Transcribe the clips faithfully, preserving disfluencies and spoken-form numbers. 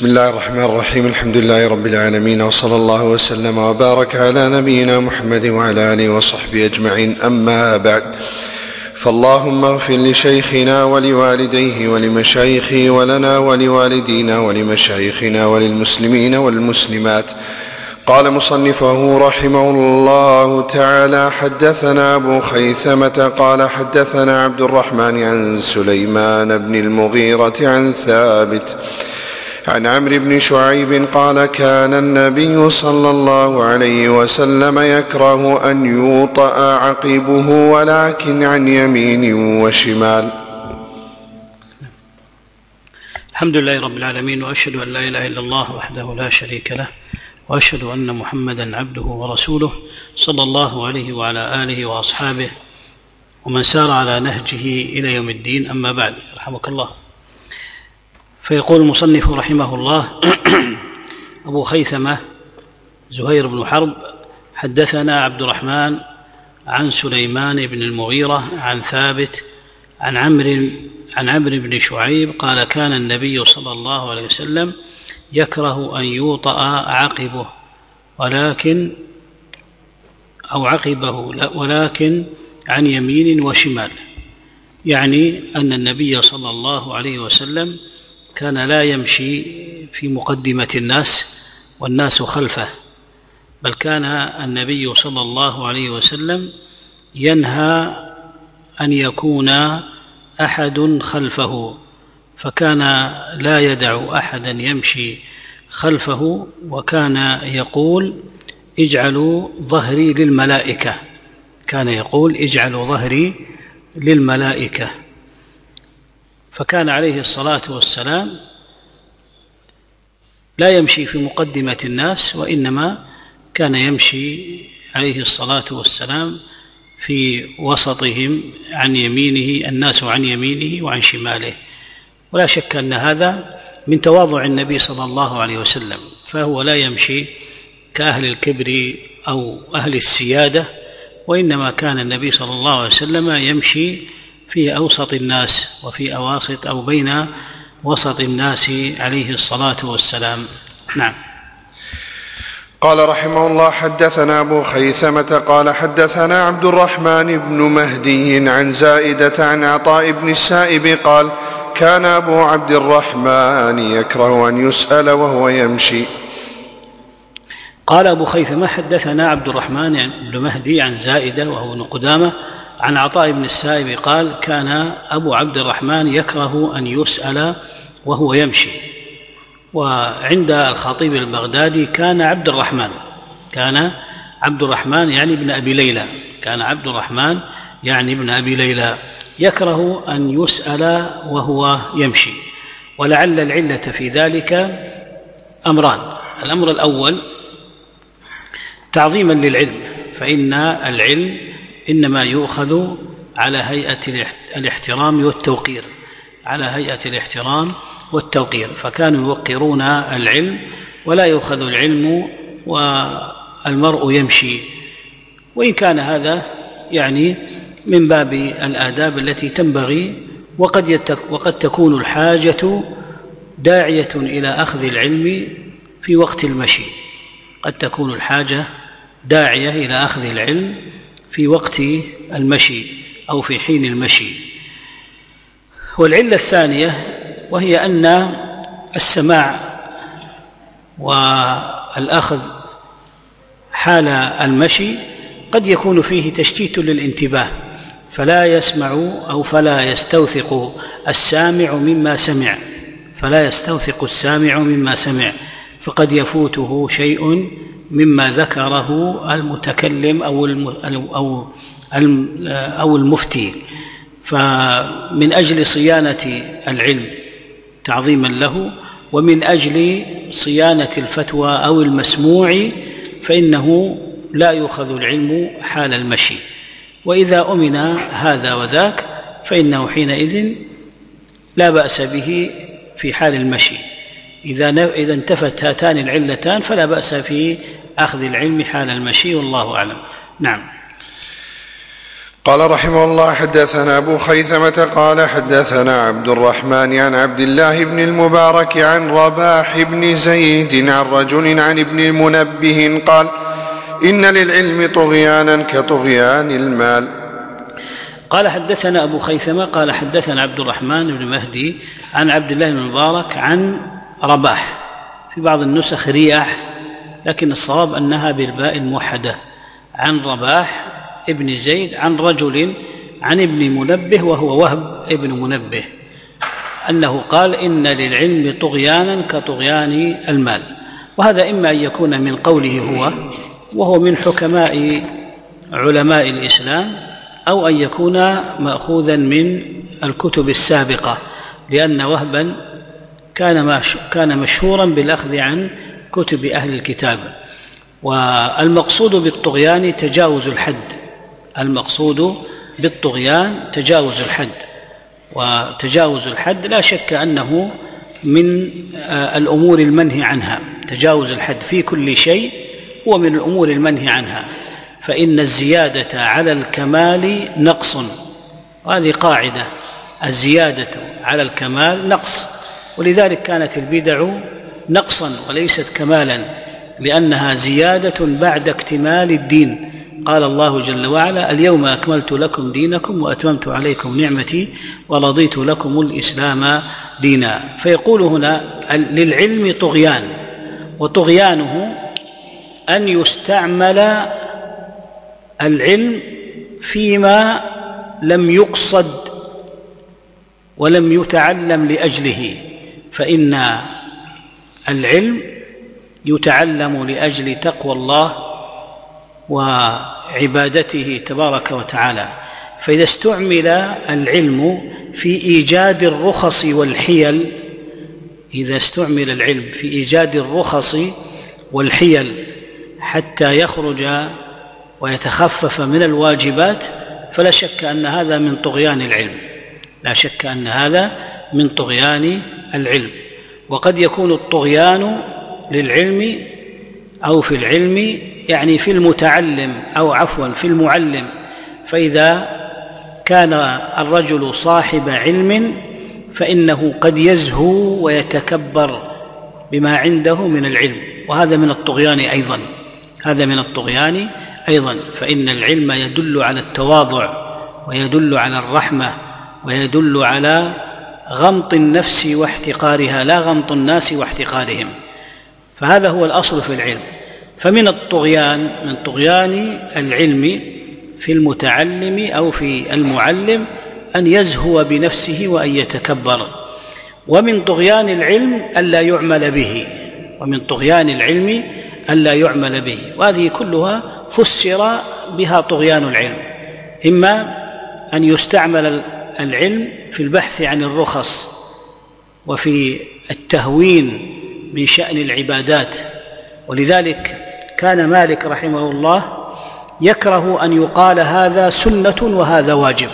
بسم الله الرحمن الرحيم. الحمد لله رب العالمين، وصلى الله وسلم وبارك على نبينا محمد وعلى آله وصحبه أجمعين. أما بعد، فاللهم اغفر لشيخنا ولوالديه ولمشايخه ولنا ولوالدينا ولمشايخنا وللمسلمين والمسلمات. قال مصنفه رحمه الله تعالى: حدثنا أبو خيثمة قال حدثنا عبد الرحمن عن سليمان بن المغيرة عن ثابت عن عمرو بن شعيب قال: كان النبي صلى الله عليه وسلم يكره أن يوطأ عقبه ولكن عن يمين وشمال. الحمد لله رب العالمين، وأشهد أن لا إله إلا الله وحده لا شريك له، وأشهد أن محمدا عبده ورسوله صلى الله عليه وعلى آله وأصحابه ومن سار على نهجه إلى يوم الدين. أما بعد، رحمك الله. فيقول المصنف رحمه الله: أبو خيثمة زهير بن حرب حدثنا عبد الرحمن عن سليمان بن المغيرة عن ثابت عن عمرو عن عمرو بن شعيب قال: كان النبي صلى الله عليه وسلم يكره أن يوطأ عقبه ولكن أو عقبه ولكن عن يمين وشمال، يعني أن النبي صلى الله عليه وسلم كان لا يمشي في مقدمة الناس والناس خلفه، بل كان النبي صلى الله عليه وسلم ينهى أن يكون أحد خلفه، فكان لا يدع أحدا يمشي خلفه، وكان يقول: اجعلوا ظهري للملائكة، كان يقول: اجعلوا ظهري للملائكة. فكان عليه الصلاة والسلام لا يمشي في مقدمة الناس، وإنما كان يمشي عليه الصلاة والسلام في وسطهم، عن يمينه الناس عن يمينه وعن شماله. ولا شك أن هذا من تواضع النبي صلى الله عليه وسلم، فهو لا يمشي كأهل الكبر أو أهل السيادة، وإنما كان النبي صلى الله عليه وسلم يمشي في أوسط الناس وفي أواسط أو بين وسط الناس عليه الصلاة والسلام. نعم. قال رحمه الله: حدثنا أبو خيثمة قال حدثنا عبد الرحمن بن مهدي عن زائدة عن عطاء بن السائب قال: كان أبو عبد الرحمن يكره أن يسأل وهو يمشي. قال أبو خيثمة: حدثنا عبد الرحمن بن مهدي عن زائدة وهو ابن قدامة عن عطاء بن السائب قال: كان أبو عبد الرحمن يكره أن يسأل وهو يمشي. وعند الخطيب البغدادي كان عبد الرحمن كان عبد الرحمن يعني ابن أبي ليلى كان عبد الرحمن يعني ابن أبي ليلى يكره أن يسأل وهو يمشي. ولعل العلة في ذلك أمران: الأمر الأول تعظيما للعلم، فإن العلم إنما يؤخذ على هيئة الاحترام والتوقير على هيئة الاحترام والتوقير فكانوا يوقرون العلم، ولا يؤخذ العلم والمرء يمشي، وإن كان هذا يعني من باب الآداب التي تنبغي، وقد وقد تكون الحاجة داعية إلى أخذ العلم في وقت المشي قد تكون الحاجة داعية إلى أخذ العلم في وقت المشي أو في حين المشي. والعلة الثانية وهي أن السماع والأخذ حال المشي قد يكون فيه تشتيت للانتباه، فلا يسمع أو فلا يستوثق السامع مما سمع فلا يستوثق السامع مما سمع فقد يفوته شيء مما ذكره المتكلم أو أو أو المفتي. فمن أجل صيانة العلم تعظيما له، ومن أجل صيانة الفتوى أو المسموع، فإنه لا يؤخذ العلم حال المشي. وإذا أمن هذا وذاك فإنه حينئذ لا بأس به في حال المشي. إذا إذا انتفت هاتان العلتان فلا بأس في أخذ العلم حال المشي، والله أعلم. نعم. قال رحمه الله: حدثنا أبو خيثمة قال حدثنا عبد الرحمن عن عبد الله بن المبارك عن رباح بن زيد عن رجل عن ابن المنبه قال: إن للعلم طغيانا كطغيان المال. قال حدثنا أبو خيثمة قال حدثنا عبد الرحمن بن مهدي عن عبد الله بن المبارك عن رباح، في بعض النسخ رياح لكن الصواب أنها بالباء الموحدة، عن رباح ابن زيد عن رجل عن ابن منبه وهو وهب ابن منبه أنه قال: إن للعلم طغيانا كطغيان المال. وهذا إما أن يكون من قوله هو وهو من حكماء علماء الإسلام، أو أن يكون مأخوذا من الكتب السابقة، لأن وهبا كان مشهورا بالأخذ عن كتب أهل الكتاب. والمقصود بالطغيان تجاوز الحد، المقصود بالطغيان تجاوز الحد، وتجاوز الحد لا شك أنه من الأمور المنهي عنها، تجاوز الحد في كل شيء هو من الأمور المنهي عنها، فإن الزيادة على الكمال نقص، وهذه قاعدة: الزيادة على الكمال نقص. ولذلك كانت البدع نقصا وليست كمالا، لأنها زيادة بعد اكتمال الدين. قال الله جل وعلا: اليوم أكملت لكم دينكم وأتممت عليكم نعمتي ورضيت لكم الإسلام دينا. فيقول هنا: للعلم طغيان، وطغيانه أن يستعمل العلم فيما لم يقصد ولم يتعلم لأجله، فإن العلم يتعلم لأجل تقوى الله وعبادته تبارك وتعالى، فإذا استعمل العلم في إيجاد الرخص والحيل إذا استعمل العلم في إيجاد الرخص والحيل حتى يخرج ويتخفف من الواجبات، فلا شك أن هذا من طغيان العلم، لا شك أن هذا من طغيان العلم. وقد يكون الطغيان للعلم أو في العلم يعني في المتعلم، أو عفوا في المعلم، فإذا كان الرجل صاحب علم فإنه قد يزهو ويتكبر بما عنده من العلم، وهذا من الطغيان أيضا، هذا من الطغيان أيضا فإن العلم يدل على التواضع ويدل على الرحمة ويدل على غمط النفس واحتقارها، لا غمط الناس واحتقارهم، فهذا هو الأصل في العلم. فمن الطغيان من طغيان العلم في المتعلم أو في المعلم أن يزهو بنفسه وأن يتكبر. ومن طغيان العلم ألا يعمل به، ومن طغيان العلم ألا يعمل به، وهذه كلها فسر بها طغيان العلم: إما أن يستعمل العلم في البحث عن الرخص وفي التهوين من شأن العبادات، ولذلك كان مالك رحمه الله يكره أن يقال هذا سنة وهذا واجب،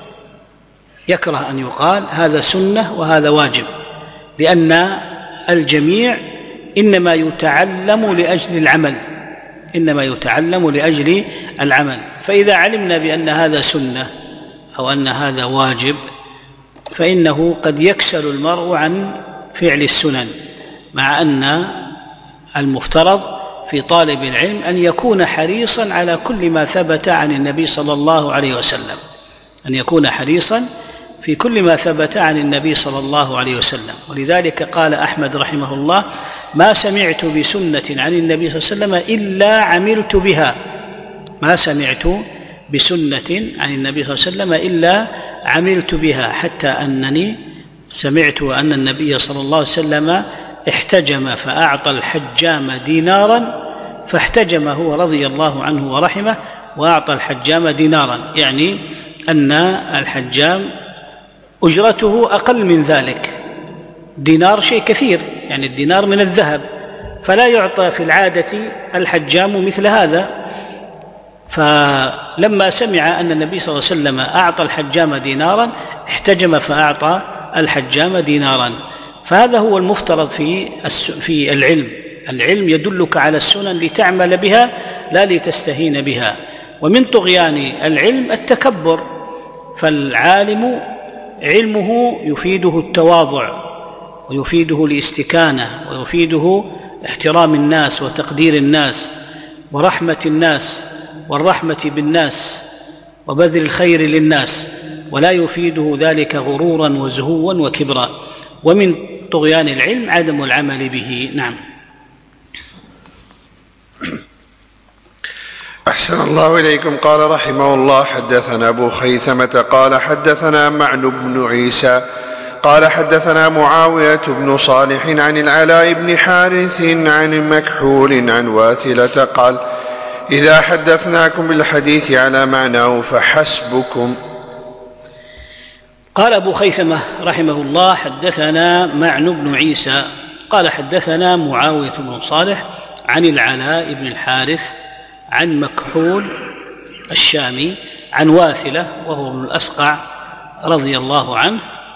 يكره أن يقال هذا سنة وهذا واجب، لأن الجميع إنما يتعلم لأجل العمل، إنما يتعلم لأجل العمل. فإذا علمنا بأن هذا سنة أو أن هذا واجب فإنه قد يكسل المرء عن فعل السنن، مع أن المفترض في طالب العلم أن يكون حريصا على كل ما ثبت عن النبي صلى الله عليه وسلم، أن يكون حريصا في كل ما ثبت عن النبي صلى الله عليه وسلم. ولذلك قال أحمد رحمه الله: ما سمعت بسنة عن النبي صلى الله عليه وسلم إلا عملت بها، ما سمعت بسنة عن النبي صلى الله عليه وسلم إلا عملت بها، حتى أنني سمعت أن النبي صلى الله عليه وسلم احتجم فأعطى الحجام دينارا، فاحتجم هو رضي الله عنه ورحمه وأعطى الحجام دينارا، يعني أن الحجام أجرته أقل من ذلك، دينار شيء كثير، يعني الدينار من الذهب، فلا يعطى في العادة الحجام مثل هذا. فلما سمع أن النبي صلى الله عليه وسلم أعطى الحجام دينارا احتجم فأعطى الحجام دينارا. فهذا هو المفترض في في العلم، العلم يدلك على السنن لتعمل بها لا لتستهين بها. ومن طغيان العلم التكبر، فالعالم علمه يفيده التواضع ويفيده الاستكانة ويفيده احترام الناس وتقدير الناس ورحمة الناس والرحمة بالناس وبذل الخير للناس، ولا يفيده ذلك غرورا وزهوا وكبرا. ومن طغيان العلم عدم العمل به. نعم. أحسن الله إليكم. قال رحمه الله: حدثنا أبو خيثمة قال حدثنا معن بن عيسى قال حدثنا معاوية بن صالح عن العلاء بن حارث عن مكحول عن واثلة قال: إذا حدثناكم بالحديث على معناه فحسبكم. قال أبو خيثمة رحمه الله: حدثنا معن بن عيسى قال حدثنا معاوية بن صالح عن العلاء بن الحارث عن مكحول الشامي عن واثلة وهو ابن الأسقع رضي الله عنه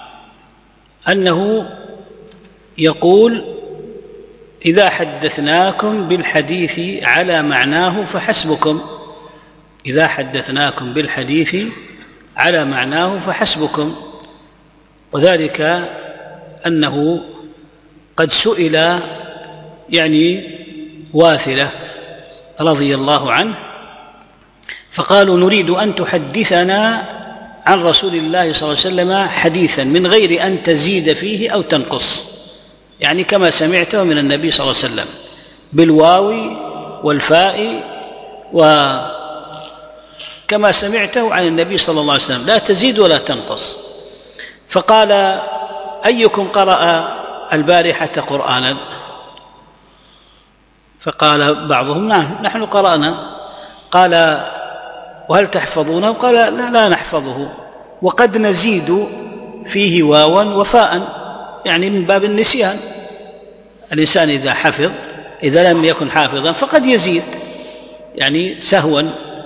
أنه يقول: إذا حدثناكم بالحديث على معناه فحسبكم. إذا حدثناكم بالحديث على معناه فحسبكم. وذلك أنه قد سئل يعني واثلة رضي الله عنه فقالوا: نريد أن تحدثنا عن رسول الله صلى الله عليه وسلم حديثا من غير أن تزيد فيه أو تنقص، يعني كما سمعته من النبي صلى الله عليه وسلم بالواو والفاء وكما سمعته عن النبي صلى الله عليه وسلم، لا تزيد ولا تنقص. فقال: أيكم قرأ البارحة قرآنا؟ فقال بعضهم: نعم نحن قرأنا. قال: وهل تحفظونه؟ قال: لا, لا نحفظه، وقد نزيد فيه واوا وفاء، يعني من باب النسيان. الإنسان إذا حفظ إذا لم يكن حافظا فقد يزيد يعني سهوا.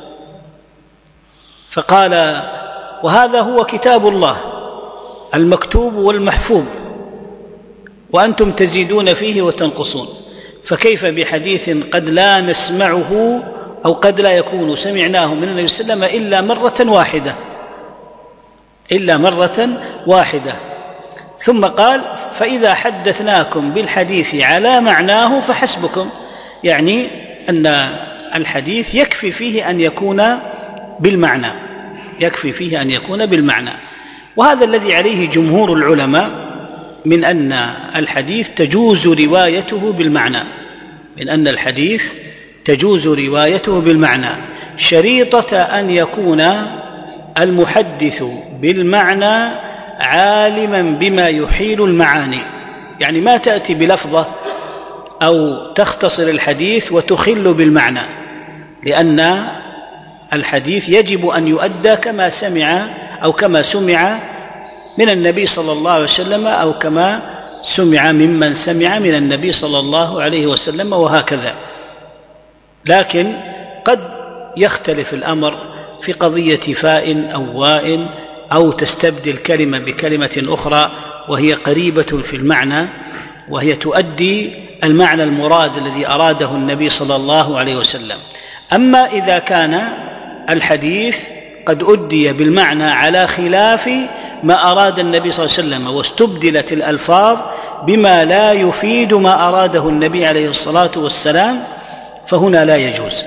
فقال: وهذا هو كتاب الله المكتوب والمحفوظ، وأنتم تزيدون فيه وتنقصون، فكيف بحديث قد لا نسمعه أو قد لا يكون سمعناه من النبي صلى الله عليه وسلم إلا مرة واحدة إلا مرة واحدة ثم قال: فإذا حدثناكم بالحديث على معناه فحسبكم، يعني أن الحديث يكفي فيه أن يكون بالمعنى يكفي فيه أن يكون بالمعنى. وهذا الذي عليه جمهور العلماء من أن الحديث تجوز روايته بالمعنى من أن الحديث تجوز روايته بالمعنى شريطة أن يكون المحدث بالمعنى عالما بما يحيل المعاني، يعني ما تأتي بلفظة أو تختصر الحديث وتخل بالمعنى، لأن الحديث يجب أن يؤدى كما سمع أو كما سمع من النبي صلى الله عليه وسلم أو كما سمع ممن سمع من النبي صلى الله عليه وسلم وهكذا. لكن قد يختلف الأمر في قضية فاء أو واء، أو تستبدل كلمة بكلمة أخرى وهي قريبة في المعنى وهي تؤدي المعنى المراد الذي أراده النبي صلى الله عليه وسلم. أما إذا كان الحديث قد أدي بالمعنى على خلاف ما أراد النبي صلى الله عليه وسلم واستبدلت الألفاظ بما لا يفيد ما أراده النبي عليه الصلاة والسلام، فهنا لا يجوز.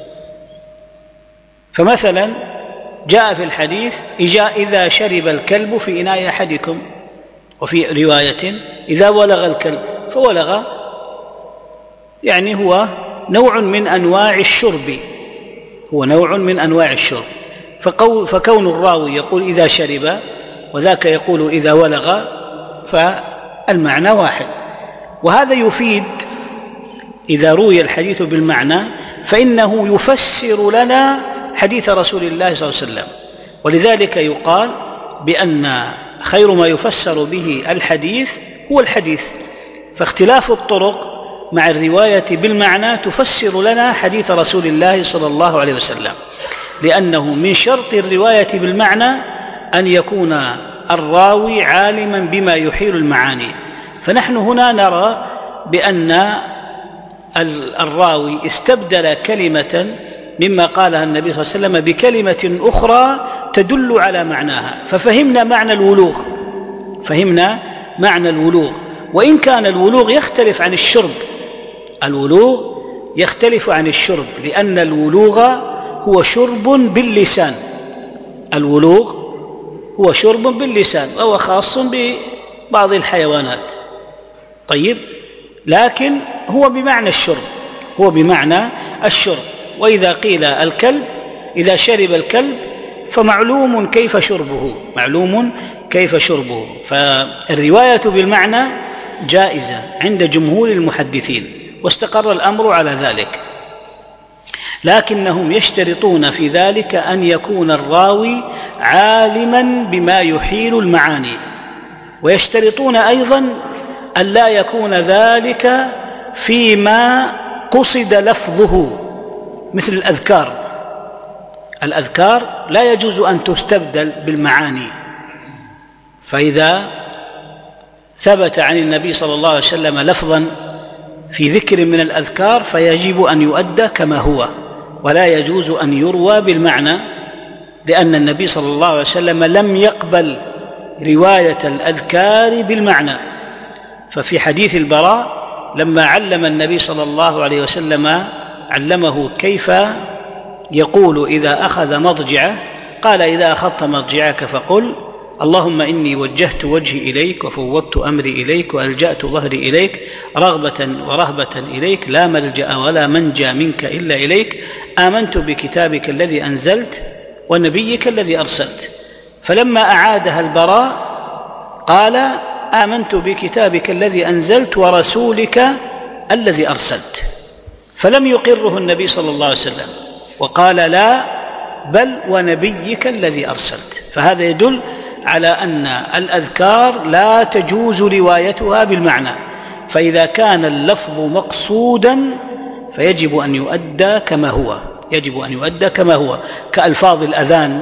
فمثلا جاء في الحديث: إذا شرب الكلب في إناء أحدكم، وفي رواية: إذا ولغ الكلب، فولغ يعني هو نوع من أنواع الشرب هو نوع من أنواع الشرب فكون الراوي يقول إذا شرب وذاك يقول إذا ولغ فالمعنى واحد. وهذا يفيد إذا روي الحديث بالمعنى فإنه يفسر لنا حديث رسول الله صلى الله عليه وسلم، ولذلك يقال بأن خير ما يفسر به الحديث هو الحديث. فاختلاف الطرق مع الرواية بالمعنى تفسر لنا حديث رسول الله صلى الله عليه وسلم، لأنه من شرط الرواية بالمعنى أن يكون الراوي عالما بما يحيل المعاني. فنحن هنا نرى بأن الراوي استبدل كلمة مما قالها النبي صلى الله عليه وسلم بكلمة أخرى تدل على معناها، ففهمنا معنى الولوغ، فهمنا معنى الولوغ. وإن كان الولوغ يختلف عن الشرب، الولوغ يختلف عن الشرب، لأن الولوغ هو شرب باللسان، الولوغ هو شرب باللسان وهو خاص ببعض الحيوانات. طيب، لكن هو بمعنى الشرب، هو بمعنى الشرب. وإذا قيل الكلب، إذا شرب الكلب فمعلوم كيف شربه، معلوم كيف شربه. فالرواية بالمعنى جائزة عند جمهور المحدثين، واستقر الأمر على ذلك، لكنهم يشترطون في ذلك أن يكون الراوي عالما بما يحيل المعاني، ويشترطون أيضا أن لا يكون ذلك فيما قصد لفظه، مثل الأذكار، الأذكار لا يجوز أن تستبدل بالمعاني، فإذا ثبت عن النبي صلى الله عليه وسلم لفظا في ذكر من الأذكار فيجب أن يؤدى كما هو، ولا يجوز أن يروى بالمعنى، لأن النبي صلى الله عليه وسلم لم يقبل رواية الأذكار بالمعنى. ففي حديث البراء لما علم النبي صلى الله عليه وسلم علمه كيف يقول إذا أخذ مضجعه، قال: إذا أخذت مضجعك فقل: اللهم إني وجهت وجهي إليك وفوضت أمري إليك وألجأت ظهري إليك رغبة ورهبة إليك، لا ملجأ ولا منجى منك إلا إليك، آمنت بكتابك الذي أنزلت ونبيك الذي أرسلت. فلما أعادها البراء قال: آمنت بكتابك الذي أنزلت ورسولك الذي أرسلت. فلم يقره النبي صلى الله عليه وسلم وقال: لا، بل ونبيك الذي أرسلت. فهذا يدل على أن الأذكار لا تجوز روايتها بالمعنى، فإذا كان اللفظ مقصودا فيجب أن يؤدى كما هو، يجب أن يؤدى كما هو، كألفاظ الأذان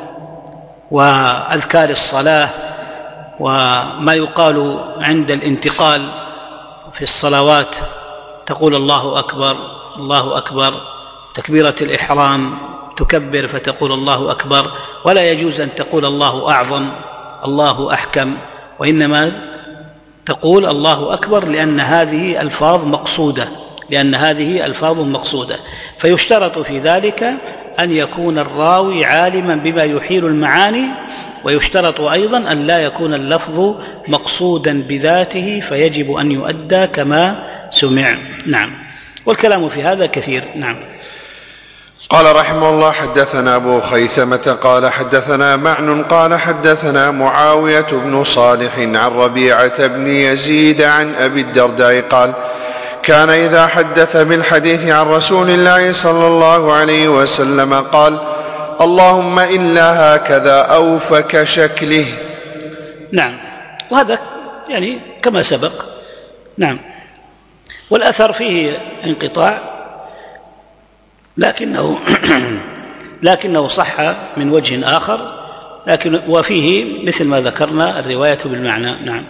وأذكار الصلاة وما يقال عند الانتقال في الصلوات، تقول الله أكبر الله أكبر، تكبيرة الإحرام تكبر فتقول الله أكبر، ولا يجوز أن تقول الله أعظم الله أحكم، وإنما تقول الله أكبر، لأن هذه ألفاظ مقصودة، لأن هذه ألفاظ مقصودة. فيشترط في ذلك أن يكون الراوي عالما بما يحيل المعاني، ويشترط أيضا أن لا يكون اللفظ مقصودا بذاته، فيجب أن يؤدى كما سمع. نعم، والكلام في هذا كثير. نعم. قال رحمه الله: حدثنا أبو خيثمة قال حدثنا معن قال حدثنا معاوية بن صالح عن ربيعة بن يزيد عن أبي الدرداء قال: كان إذا حدث بالحديث عن رسول الله صلى الله عليه وسلم قال: اللهم إلا هكذا أوفك شكله. نعم، وهذا يعني كما سبق. نعم، والأثر فيه انقطاع، لكنه لكنه صح من وجه آخر، لكن وفيه مثل ما ذكرنا الرواية بالمعنى. نعم.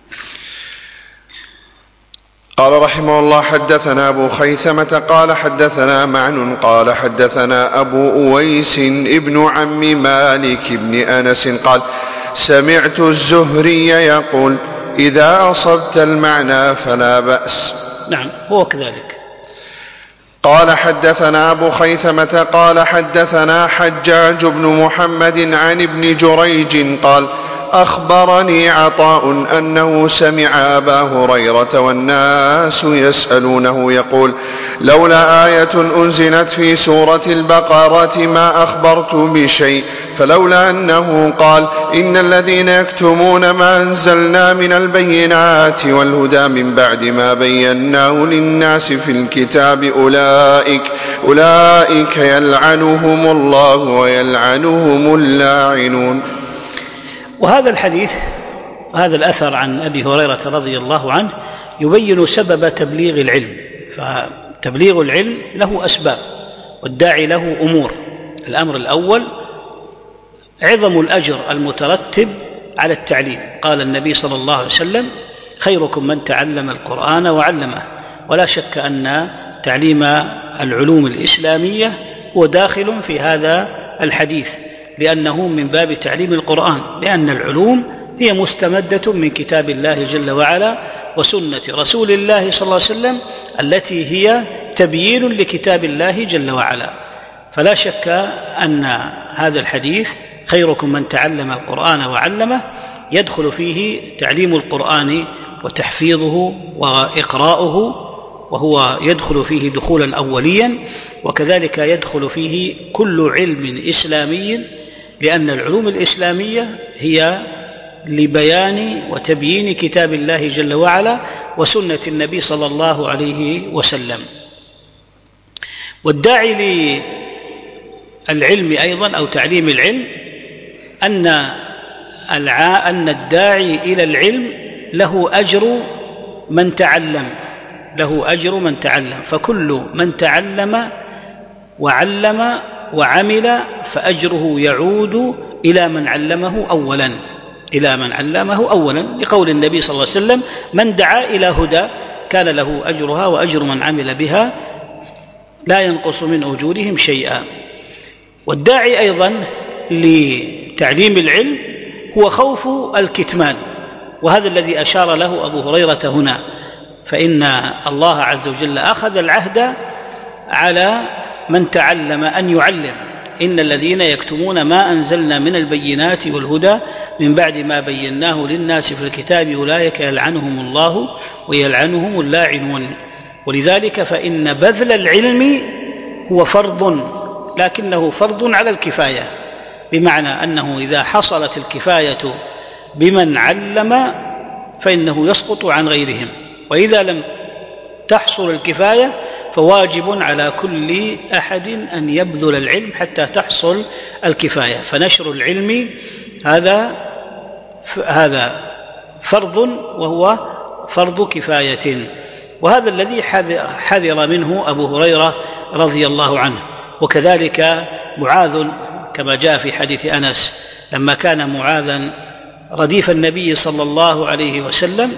قال رحمه الله: حدثنا أبو خيثمة قال حدثنا معن قال حدثنا أبو أويس ابن عم مالك بن أنس قال: سمعت الزهري يقول: إذا أصبت المعنى فلا بأس. نعم، هو كذلك. قال حدثنا أبو خيثمة قال حدثنا حجاج بن محمد عن ابن جريج قال: أخبرني عطاء أنه سمع أبا هريرة والناس يسألونه يقول: لولا آية أنزلت في سورة البقرة ما أخبرت بشيء، فلولا أنه قال: إن الذين يكتمون ما أنزلنا من البينات والهدى من بعد ما بيناه للناس في الكتاب أولئك أولئك يلعنهم الله ويلعنهم اللاعنون. وهذا الحديث، هذا الأثر عن أبي هريرة رضي الله عنه يبين سبب تبليغ العلم. فتبليغ العلم له أسباب، والداعي له أمور. الأمر الأول عظم الأجر المترتب على التعليم. قال النبي صلى الله عليه وسلم: خيركم من تعلم القرآن وعلمه. ولا شك أن تعليم العلوم الإسلامية هو داخل في هذا الحديث، لأنه من باب تعليم القرآن، لأن العلوم هي مستمدة من كتاب الله جل وعلا وسنة رسول الله صلى الله عليه وسلم التي هي تبيين لكتاب الله جل وعلا. فلا شك أن هذا الحديث خيركم من تعلم القرآن وعلمه يدخل فيه تعليم القرآن وتحفيظه وإقراؤه، وهو يدخل فيه دخولا أوليا، وكذلك يدخل فيه كل علم إسلامي، لأن العلوم الإسلامية هي لبيان وتبيين كتاب الله جل وعلا وسنة النبي صلى الله عليه وسلم. والداعي للعلم أيضا أو تعليم العلم أن أن الداعي إلى العلم له أجر من تعلم، له أجر من تعلم، فكل من تعلم وعلم وعمل فأجره يعود إلى من علمه أولا إلى من علمه أولا لقول النبي صلى الله عليه وسلم: من دعا إلى هدى كان له أجرها وأجر من عمل بها لا ينقص من أجورهم شيئا. والداعي أيضا لتعليم العلم هو خوف الكتمان، وهذا الذي أشار له أبو هريرة هنا، فإن الله عز وجل أخذ العهد على من تعلم أن يعلم: إن الذين يكتمون ما أنزلنا من البينات والهدى من بعد ما بيناه للناس في الكتاب أولئك يلعنهم الله ويلعنهم اللاعنون. ولذلك فإن بذل العلم هو فرض، لكنه فرض على الكفاية، بمعنى أنه إذا حصلت الكفاية بمن علم فإنه يسقط عن غيرهم، وإذا لم تحصل الكفاية فواجب على كل أحد أن يبذل العلم حتى تحصل الكفاية. فنشر العلم هذا هذا فرض، وهو فرض كفاية، وهذا الذي حذر منه أبو هريرة رضي الله عنه. وكذلك معاذ كما جاء في حديث أنس لما كان معاذا رديف النبي صلى الله عليه وسلم،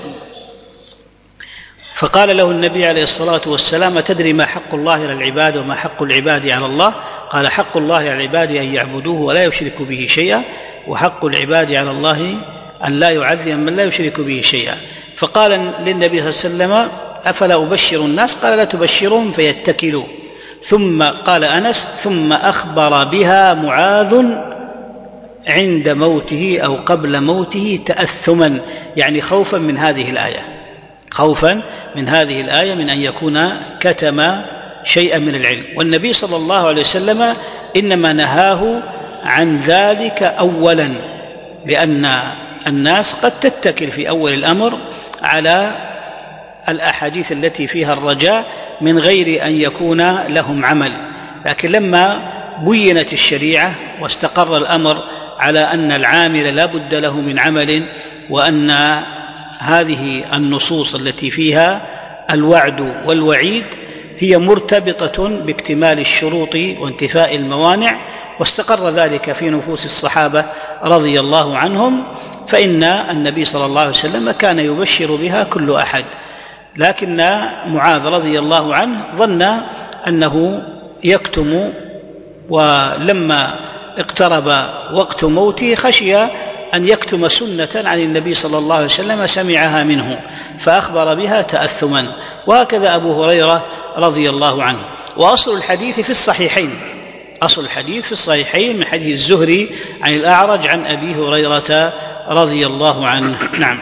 فقال له النبي عليه الصلاة والسلام: تدري ما حق الله على العباد وما حق العباد على الله؟ قال: حق الله على العباد أن يعبدوه ولا يشركوا به شيئا، وحق العباد على الله أن لا يعذب من لا يشرك به شيئا. فقال للنبي صلى الله عليه وسلم: أفلا أبشر الناس؟ قال: لا تبشرهم فيتكلوا. ثم قال أنس: ثم أخبر بها معاذ عند موته أو قبل موته تأثما، يعني خوفا من هذه الآية، خوفا من هذه الآية من أن يكون كتم شيئا من العلم. والنبي صلى الله عليه وسلم إنما نهاه عن ذلك أولا، لأن الناس قد تتكل في أول الأمر على الأحاديث التي فيها الرجاء من غير أن يكون لهم عمل، لكن لما بينت الشريعة واستقر الأمر على أن العامل لا بد له من عمل، وأن هذه النصوص التي فيها الوعد والوعيد هي مرتبطة باكتمال الشروط وانتفاء الموانع، واستقر ذلك في نفوس الصحابة رضي الله عنهم، فإن النبي صلى الله عليه وسلم كان يبشر بها كل أحد. لكن معاذ رضي الله عنه ظن أنه يكتم، ولما اقترب وقت موته خشي أن يكتم سنة عن النبي صلى الله عليه وسلم سمعها منه، فأخبر بها تأثما. وهكذا أبو هريرة رضي الله عنه. وأصل الحديث في الصحيحين، أصل الحديث في الصحيحين من حديث الزهري عن الأعرج عن أبي هريرة رضي الله عنه. نعم.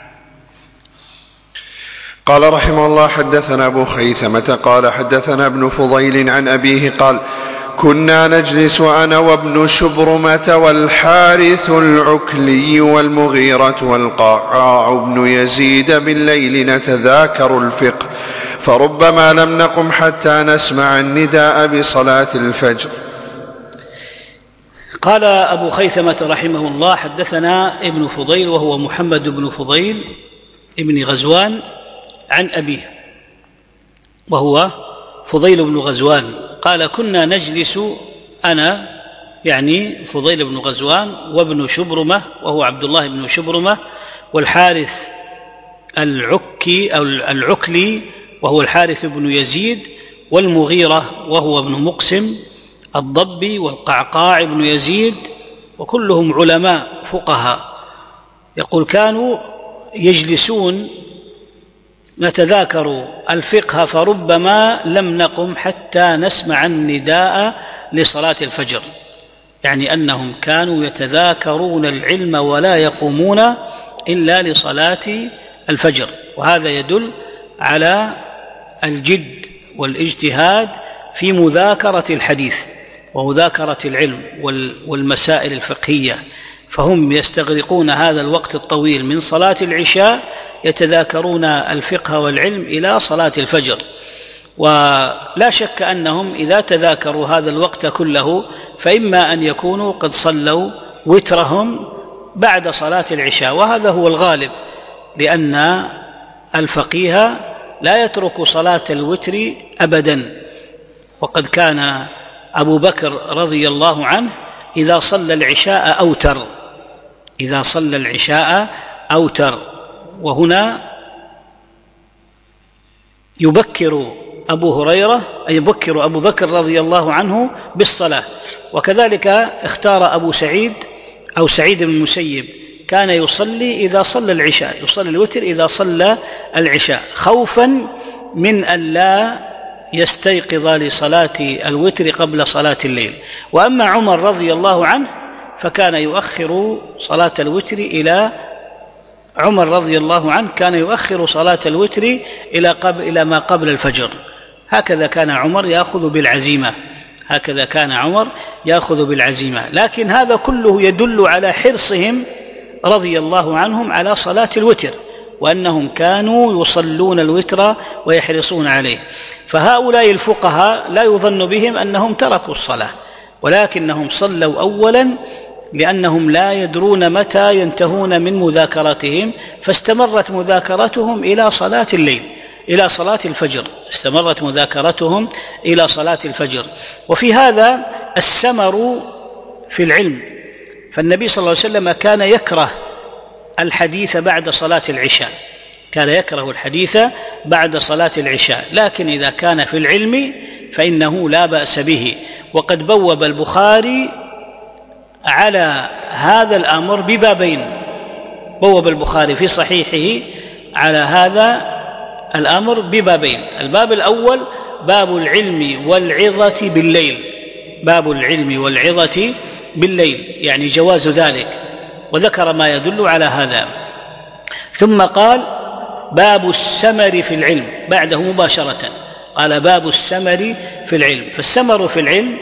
قال رحمه الله: حدثنا أبو خيثمة قال حدثنا ابن فضيل عن أبيه قال: كنا نجلس أنا وابن شبرمة والحارث العكلي والمغيرة والقعقاع بن يزيد بالليل نتذاكر الفقه، فربما لم نقم حتى نسمع النداء بصلاة الفجر. قال أبو خيثمة رحمه الله: حدثنا ابن فضيل وهو محمد بن فضيل ابن غزوان عن أبيه وهو فضيل بن غزوان قال: كنا نجلس أنا، يعني فضيل بن غزوان، وابن شبرمة وهو عبد الله بن شبرمة، والحارث العكي أو العكلي وهو الحارث بن يزيد، والمغيرة وهو ابن مقسم الضبي والقعقاع بن يزيد، وكلهم علماء فقهاء. يقول كانوا يجلسون نتذاكر الفقه فربما لم نقم حتى نسمع النداء لصلاة الفجر، يعني أنهم كانوا يتذاكرون العلم ولا يقومون إلا لصلاة الفجر. وهذا يدل على الجد والاجتهاد في مذاكرة الحديث ومذاكرة العلم والمسائل الفقهية، فهم يستغرقون هذا الوقت الطويل من صلاة العشاء يتذاكرون الفقه والعلم إلى صلاة الفجر. ولا شك أنهم إذا تذاكروا هذا الوقت كله فإما أن يكونوا قد صلوا وترهم بعد صلاة العشاء، وهذا هو الغالب، لأن الفقيه لا يترك صلاة الوتر أبدا. وقد كان أبو بكر رضي الله عنه إذا صلى العشاء أوتر، إذا صلى العشاء أوتر. وهنا يبكر أبو هريرة أي يبكر أبو بكر رضي الله عنه بالصلاة. وكذلك اختار أبو سعيد أو سعيد بن المسيب كان يصلي إذا صلى العشاء، يصلي الوتر إذا صلى العشاء، خوفا من أن لا يستيقظ لصلاة الوتر قبل صلاة الليل. وأما عمر رضي الله عنه فكان يؤخر صلاة الوتر إلى عمر رضي الله عنه كان يؤخر صلاة الوتر إلى قبل إلى ما قبل الفجر. هكذا كان عمر يأخذ بالعزيمة، هكذا كان عمر يأخذ بالعزيمة. لكن هذا كله يدل على حرصهم رضي الله عنهم على صلاة الوتر، وأنهم كانوا يصلون الوتر ويحرصون عليه. فهؤلاء الفقهاء لا يظن بهم أنهم تركوا الصلاة، ولكنهم صلوا أولا لأنهم لا يدرون متى ينتهون من مذاكرتهم، فاستمرت مذاكرتهم إلى صلاة الليل، إلى صلاة الفجر، استمرت مذاكرتهم إلى صلاة الفجر. وفي هذا السمر في العلم، فالنبي صلى الله عليه وسلم كان يكره الحديث بعد صلاة العشاء، كان يكره الحديث بعد صلاة العشاء، لكن إذا كان في العلم فإنه لا بأس به. وقد بوب البخاري على هذا الأمر ببابين، بوب البخاري في صحيحه على هذا الأمر ببابين. الباب الأول باب العلم والعظة بالليل، باب العلم والعظة بالليل، يعني جواز ذلك، وذكر ما يدل على هذا. ثم قال باب السمر في العلم بعده مباشرة، قال باب السمر في العلم. فالسمر في العلم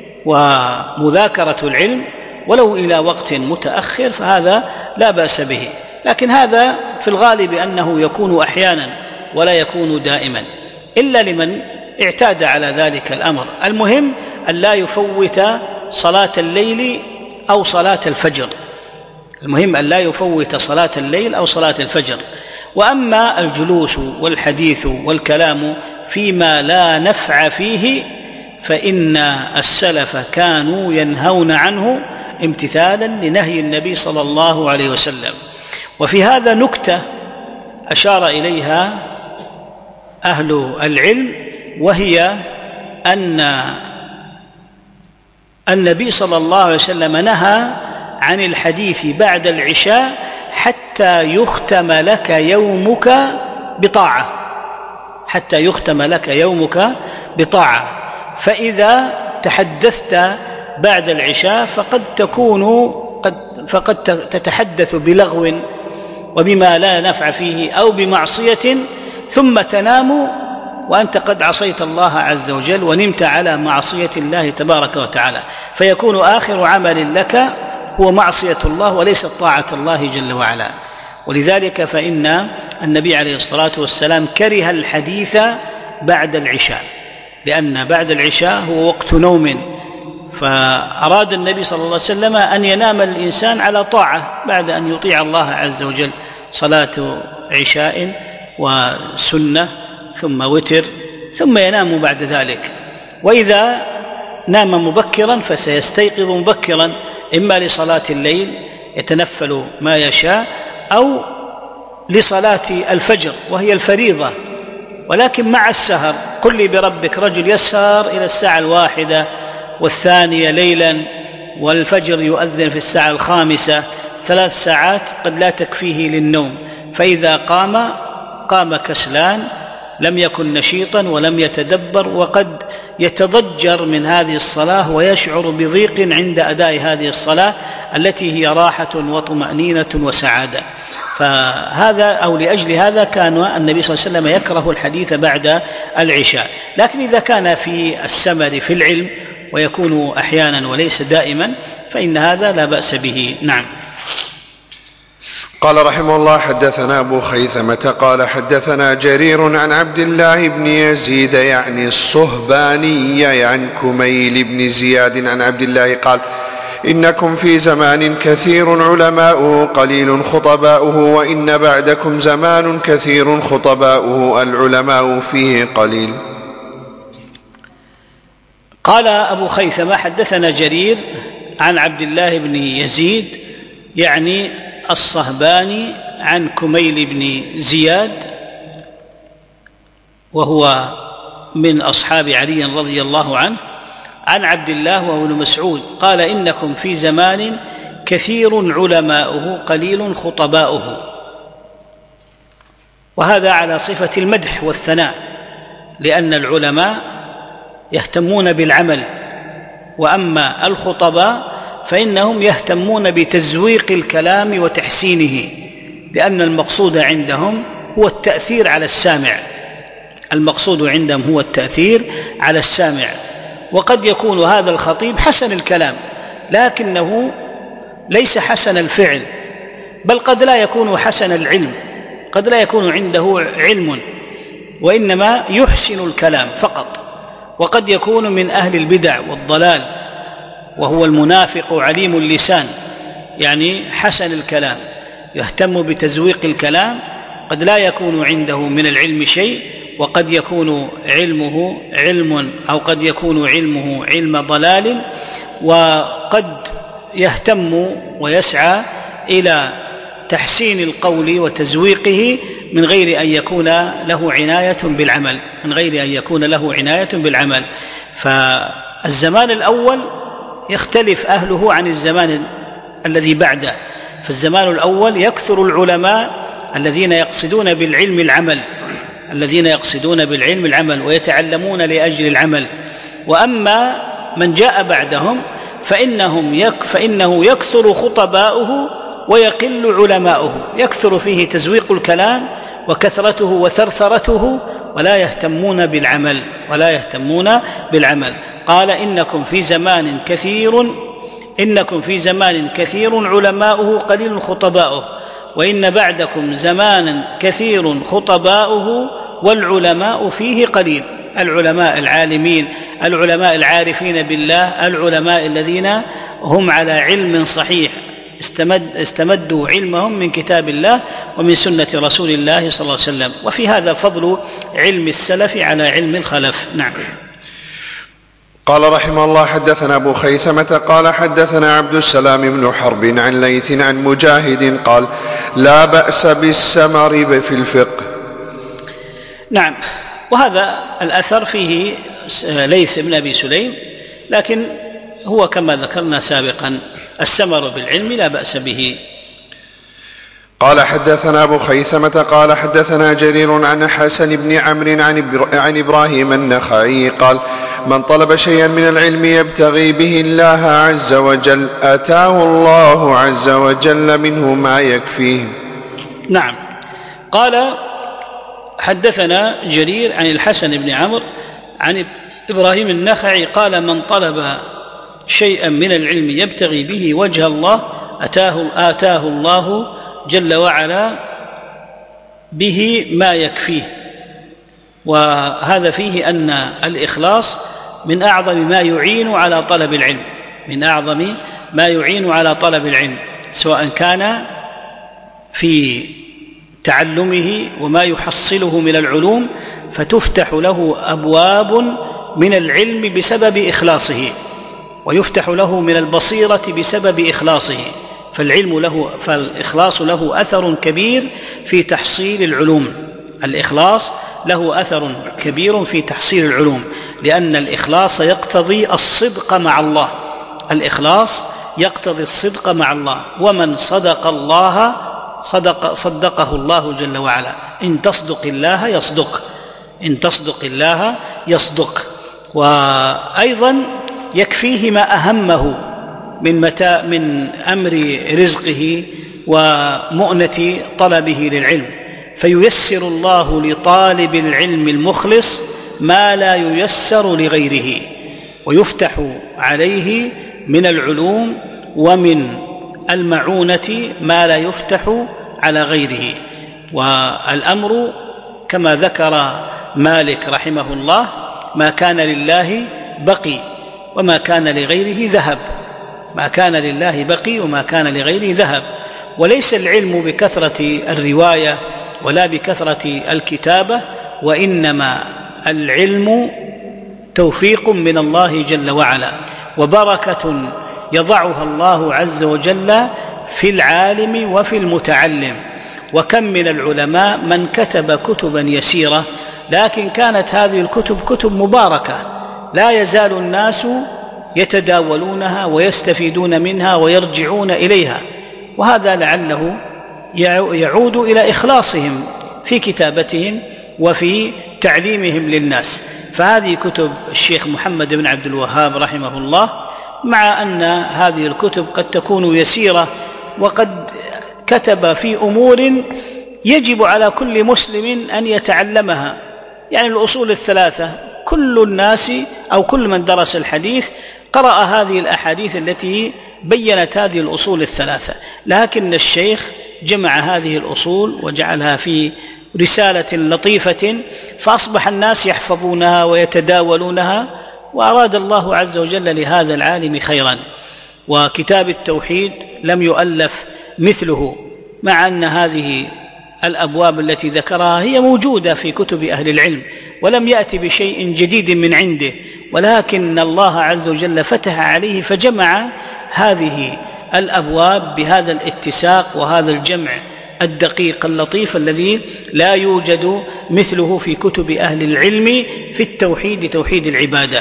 ومذاكرة العلم ولو إلى وقت متأخر فهذا لا بأس به، لكن هذا في الغالب أنه يكون أحيانا ولا يكون دائما، إلا لمن اعتاد على ذلك الأمر. المهم أن لا يفوت صلاة الليل أو صلاة الفجر، المهم أن لا يفوت صلاة الليل أو صلاة الفجر. وأما الجلوس والحديث والكلام فيما لا نفع فيه فإن السلف كانوا ينهون عنه امتثالا لنهي النبي صلى الله عليه وسلم. وفي هذا نكتة أشار إليها أهل العلم، وهي أن النبي صلى الله عليه وسلم نهى عن الحديث بعد العشاء حتى يختم لك يومك بطاعة، حتى يختم لك يومك بطاعة. فإذا تحدثت بعد العشاء فقد تكون قد فقد تتحدث بلغو وبما لا نفع فيه أو بمعصية، ثم تنام وأنت قد عصيت الله عز وجل ونمت على معصية الله تبارك وتعالى، فيكون آخر عمل لك هو معصية الله وليست طاعة الله جل وعلا. ولذلك فإن النبي عليه الصلاة والسلام كره الحديث بعد العشاء، لأن بعد العشاء هو وقت نوم، فأراد النبي صلى الله عليه وسلم أن ينام الإنسان على طاعة بعد أن يطيع الله عز وجل، صلاة عشاء وسنة ثم وتر ثم ينام بعد ذلك. وإذا نام مبكرا فسيستيقظ مبكرا، إما لصلاة الليل يتنفل ما يشاء أو لصلاة الفجر وهي الفريضة. ولكن مع السهر، قل لي بربك رجل يسهر إلى الساعة الواحدة والثانية ليلا، والفجر يؤذن في الساعة الخامسة، ثلاث ساعات قد لا تكفيه للنوم، فإذا قام قام كسلان، لم يكن نشيطا ولم يتدبر، وقد يتضجر من هذه الصلاة ويشعر بضيق عند أداء هذه الصلاة التي هي راحة وطمأنينة وسعادة. فهذا أو لأجل هذا كان النبي صلى الله عليه وسلم يكره الحديث بعد العشاء. لكن إذا كان في السمر في العلم ويكون أحيانا وليس دائما فإن هذا لا بأس به. نعم. قال رحمه الله: حدثنا أبو خيثمة قال حدثنا جرير عن عبد الله بن يزيد يعني الصهباني عن كميل بن زياد عن عبد الله قال: إنكم في زمان كثير علماؤه قليل خطباؤه، وإن بعدكم زمان كثير خطباؤه العلماء فيه قليل. قال أبو خيثمة: حدثنا جرير عن عبد الله بن يزيد يعني الصهباني عن كميل بن زياد، وهو من أصحاب علي رضي الله عنه، عن عبد الله وهو ابن مسعود قال: إنكم في زمان كثير علماؤه قليل خطباؤه. وهذا على صفة المدح والثناء، لأن العلماء يهتمون بالعمل، وأما الخطباء فإنهم يهتمون بتزويق الكلام وتحسينه، لأن المقصود عندهم هو التأثير على السامع، المقصود عندهم هو التأثير على السامع. وقد يكون هذا الخطيب حسن الكلام لكنه ليس حسن الفعل، بل قد لا يكون حسن العلم، قد لا يكون عنده علم وإنما يحسن الكلام فقط. وقد يكون من أهل البدع والضلال، وهو المنافق عليم اللسان، يعني حسن الكلام، يهتم بتزويق الكلام، قد لا يكون عنده من العلم شيء، وقد يكون علمه علم أو قد يكون علمه علم ضلال، وقد يهتم ويسعى إلى تحسين القول وتزويقه من غير أن يكون له عناية بالعمل من غير أن يكون له عناية بالعمل. فالزمان الأول يختلف أهله عن الزمان الذي بعده. فالزمان الأول يكثر العلماء الذين يقصدون بالعلم العمل الذين يقصدون بالعلم العمل ويتعلمون لأجل العمل. وأما من جاء بعدهم فإنهم يك فإنه يكثر خطباؤه ويقل علماؤه، يكثر فيه تزويق الكلام وكثرته وثرثرته، ولا يهتمون بالعمل ولا يهتمون بالعمل. قال: إنكم في زمان كثير إنكم في زمان كثير علماؤه قليل خطباؤه، وإن بعدكم زمانا كثير خطباؤه والعلماء فيه قليل. العلماء العالمين، العلماء العارفين بالله، العلماء الذين هم على علم صحيح، استمد استمدوا علمهم من كتاب الله ومن سنة رسول الله صلى الله عليه وسلم. وفي هذا فضل علم السلف على علم الخلف. نعم. قال رحمه الله: حدثنا أبو خيثمة قال حدثنا عبد السلام بن حرب عن ليث عن مجاهد قال: لا بأس بالسمر في الفقه. نعم. وهذا الأثر فيه ليث بن أبي سليم، لكن هو كما ذكرنا سابقا السمر بالعلم لا بأس به. قال حدثنا أبو خيثمة قال حدثنا جرير عن حسن بن عمرو عن إبراهيم النخعي قال: من طلب شيئا من العلم يبتغي به الله عز وجل آتاه الله عز وجل منه ما يكفيه. نعم. قال: حدثنا جرير عن الحسن بن عمرو عن إبراهيم النخعي قال: من طلب شيئا من العلم يبتغي به وجه الله آتاه, آتاه الله جل وعلا به ما يكفيه. وهذا فيه أن الإخلاص من أعظم ما يعين على طلب العلم من أعظم ما يعين على طلب العلم، سواء كان في تعلمه وما يحصله من العلوم، فتفتح له أبواب من العلم بسبب إخلاصه، ويفتح له من البصيرة بسبب إخلاصه. فالعلم له فالإخلاص له أثر كبير في تحصيل العلوم الإخلاص له أثر كبير في تحصيل العلوم. لأن الإخلاص يقتضي الصدق مع الله، الإخلاص يقتضي الصدق مع الله، ومن صدق الله صدق صدقه الله جل وعلا. إن تصدق الله يصدق، إن تصدق الله يصدق. وأيضا يكفيه ما أهمه من متى من أمر رزقه ومؤنة طلبه للعلم، فييسر الله لطالب العلم المخلص ما لا ييسر لغيره، ويفتح عليه من العلوم ومن المعونة ما لا يفتح على غيره. والأمر كما ذكر مالك رحمه الله: ما كان لله بقي وما كان لغيره ذهب، ما كان لله بقي وما كان لغيره ذهب. وليس العلم بكثرة الرواية ولا بكثرة الكتابة، وإنما العلم توفيق من الله جل وعلا، وبركة يضعها الله عز وجل في العالم وفي المتعلم. وكم من العلماء من كتب كتبا يسيرة، لكن كانت هذه الكتب كتب مباركة لا يزال الناس يتداولونها ويستفيدون منها ويرجعون إليها، وهذا لعله يعود إلى إخلاصهم في كتابتهم وفي تعليمهم للناس. فهذه كتب الشيخ محمد بن عبد الوهاب رحمه الله، مع أن هذه الكتب قد تكون يسيرة وقد كتب في أمور يجب على كل مسلم أن يتعلمها، يعني الأصول الثلاثة كل الناس أو كل من درس الحديث قرأ هذه الأحاديث التي بيّنت هذه الأصول الثلاثة، لكن الشيخ جمع هذه الأصول وجعلها في رسالة لطيفة، فأصبح الناس يحفظونها ويتداولونها، وأراد الله عز وجل لهذا العالم خيرا. وكتاب التوحيد لم يؤلف مثله، مع أن هذه الأبواب التي ذكرها هي موجودة في كتب أهل العلم، ولم يأتي بشيء جديد من عنده، ولكن الله عز وجل فتح عليه فجمع هذه الأبواب بهذا الاتساق وهذا الجمع الدقيق اللطيف الذي لا يوجد مثله في كتب أهل العلم في التوحيد، توحيد العبادة.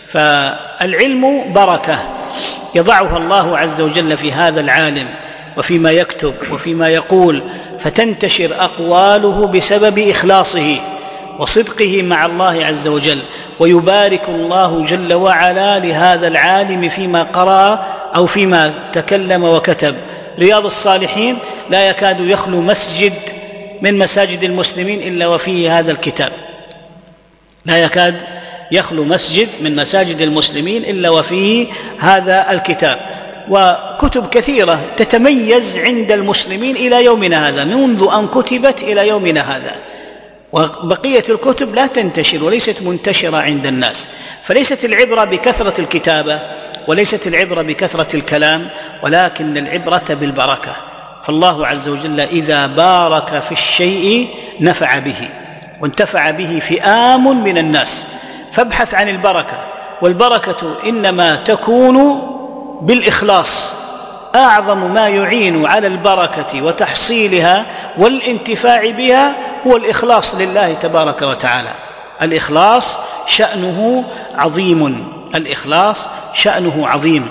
فالعلم بركة يضعها الله عز وجل في هذا العالم وفيما يكتب وفيما يقول، فتنتشر أقواله بسبب إخلاصه وصدقه مع الله عز وجل، ويبارك الله جل وعلا لهذا العالم فيما قرأ أو فيما تكلم وكتب. رياض الصالحين لا يكاد يخلو مسجد من مساجد المسلمين إلا وفيه هذا الكتاب، لا يكاد يخلو مسجد من مساجد المسلمين إلا وفيه هذا الكتاب. وكتب كثيرة تتميز عند المسلمين إلى يومنا هذا، منذ أن كتبت إلى يومنا هذا، وبقية الكتب لا تنتشر وليست منتشرة عند الناس. فليست العبرة بكثرة الكتابة وليست العبرة بكثرة الكلام، ولكن العبرة بالبركة. فالله عز وجل إذا بارك في الشيء نفع به، وانتفع به فئام من الناس. فابحث عن البركة، والبركة إنما تكون بالإخلاص. أعظم ما يعين على البركة وتحصيلها والانتفاع بها هو الإخلاص لله تبارك وتعالى. الإخلاص شأنه عظيم، الإخلاص شأنه عظيم.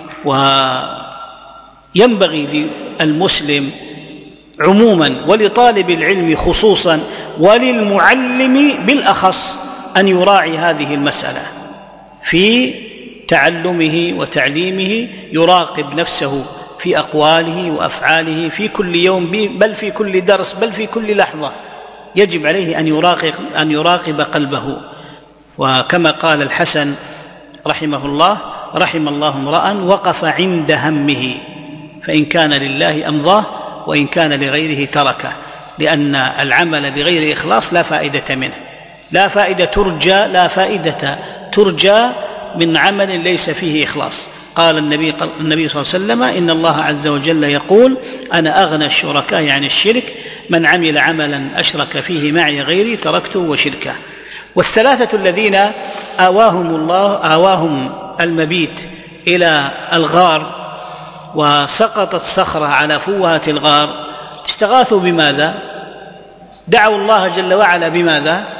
وينبغي للمسلم عموما ولطالب العلم خصوصا وللمعلم بالأخص أن يراعي هذه المسألة في تعلمه وتعليمه، يراقب نفسه في أقواله وأفعاله في كل يوم، بل في كل درس، بل في كل لحظة يجب عليه أن يراقب, أن يراقب قلبه. وكما قال الحسن رحمه الله: رحم الله امرأ وقف عند همه، فإن كان لله أمضاه وإن كان لغيره تركه. لأن العمل بغير إخلاص لا فائدة منه، لا فائدة ترجى لا فائدة ترجى من عمل ليس فيه إخلاص. قال النبي, قال النبي صلى الله عليه وسلم: إن الله عز وجل يقول: أنا أغنى الشركاء عن الشرك، من عمل عملا أشرك فيه معي غيري تركته وشركه. والثلاثة الذين آواهم الله آواهم المبيت إلى الغار وسقطت صخرة على فوهة الغار، استغاثوا بماذا؟ دعوا الله جل وعلا بماذا؟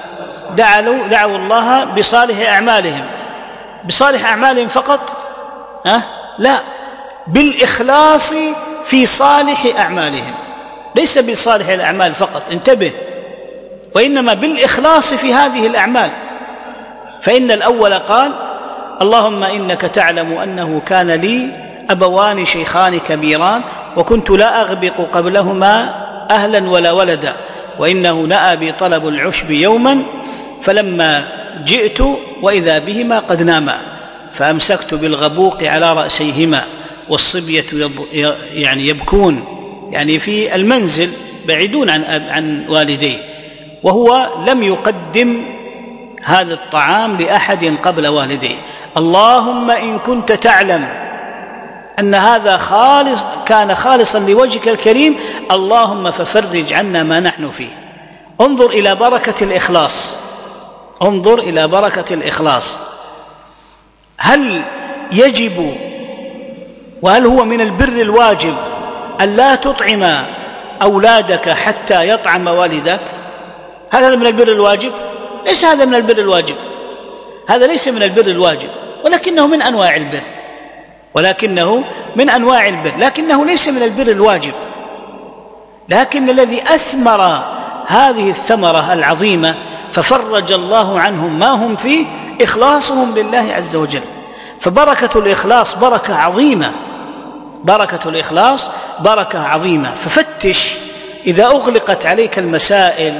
دعوا, دعوا الله بصالح أعمالهم. بصالح أعمالهم فقط؟ أه؟ لا، بالإخلاص في صالح أعمالهم، ليس بصالح الأعمال فقط، انتبه، وإنما بالإخلاص في هذه الأعمال. فإن الأول قال: اللهم إنك تعلم أنه كان لي أبوان شيخان كبيران وكنت لا أغبق قبلهما أهلا ولا ولدا، وإنه نأى بي طلب العشب يوما فلما جئت وإذا بهما قد ناما، فأمسكت بالغبوق على رأسيهما والصبية يعني يبكون، يعني في المنزل بعيدون عن, عن والديه، وهو لم يقدم هذا الطعام لأحد قبل والديه. اللهم إن كنت تعلم أن هذا خالص كان خالصا لوجهك الكريم، اللهم ففرج عنا ما نحن فيه. انظر إلى بركة الإخلاص، انظر إلى بركة الإخلاص. هل يجب وهل هو من البر الواجب أن لا تطعم أولادك حتى يطعم والدك؟ هل هذا من البر الواجب؟ ليس هذا من البر الواجب، هذا ليس من البر الواجب، ولكنه من أنواع البر، ولكنه من أنواع البر، لكنه ليس من البر الواجب. لكن الذي أثمر هذه الثمرة العظيمة ففرج الله عنهم ما هم فيه إخلاصهم لله عز وجل. فبركة الإخلاص بركة عظيمة، بركة الإخلاص بركة عظيمة. ففتش إذا أغلقت عليك المسائل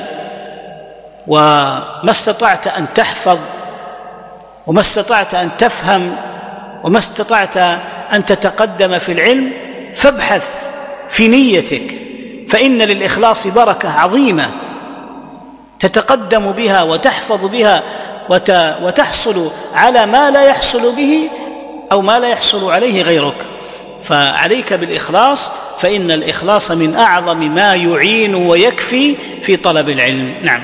وما استطعت أن تحفظ وما استطعت أن تفهم وما استطعت أن تتقدم في العلم، فابحث في نيتك، فإن للإخلاص بركة عظيمة تتقدم بها وتحفظ بها وتحصل على ما لا يحصل به أو ما لا يحصل عليه غيرك. فعليك بالإخلاص، فإن الإخلاص من أعظم ما يعين ويكفي في طلب العلم. نعم.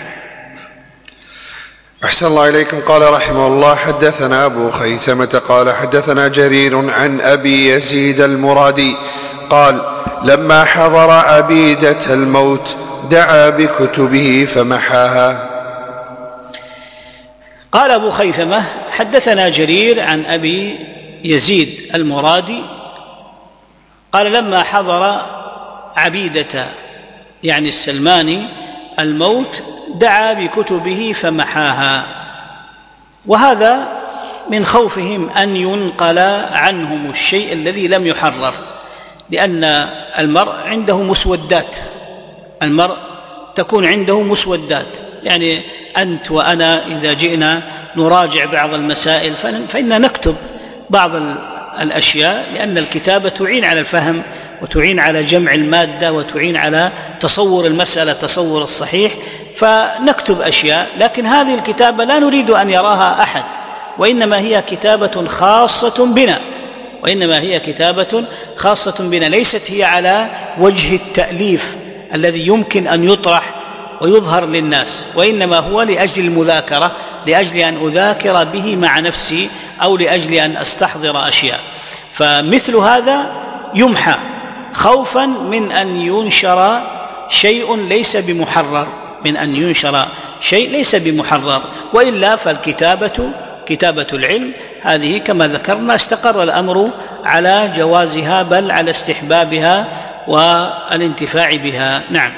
أحسن الله إليكم. قال رحمه الله: حدثنا أبو خيثمة قال حدثنا جرير عن أبي يزيد المرادي قال: لما حضر عبيدة الموت دعا بكتبه فمحاها. قال أبو خيثمة: حدثنا جرير عن أبي يزيد المرادي قال: لما حضر عبيدة يعني السلماني الموت دعا بكتبه فمحاها. وهذا من خوفهم أن ينقل عنهم الشيء الذي لم يحرر، لأن المرء عنده مسودات، المرء تكون عنده مسودات، يعني أنت وأنا إذا جئنا نراجع بعض المسائل فإننا نكتب بعض الأشياء، لأن الكتابة تعين على الفهم وتعين على جمع المادة وتعين على تصور المسألة تصور الصحيح، فنكتب أشياء. لكن هذه الكتابة لا نريد أن يراها أحد، وإنما هي كتابة خاصة بنا، وإنما هي كتابة خاصة بنا، ليست هي على وجه التأليف الذي يمكن أن يطرح ويظهر للناس، وإنما هو لأجل المذاكرة، لأجل أن أذاكر به مع نفسي أو لأجل أن أستحضر أشياء. فمثل هذا يمحى خوفا من أن ينشر شيء ليس بمحرر، من أن ينشر شيء ليس بمحرر، وإلا فالكتابة كتابة العلم هذه كما ذكرنا استقر الأمر على جوازها بل على استحبابها والانتفاع بها. نعم.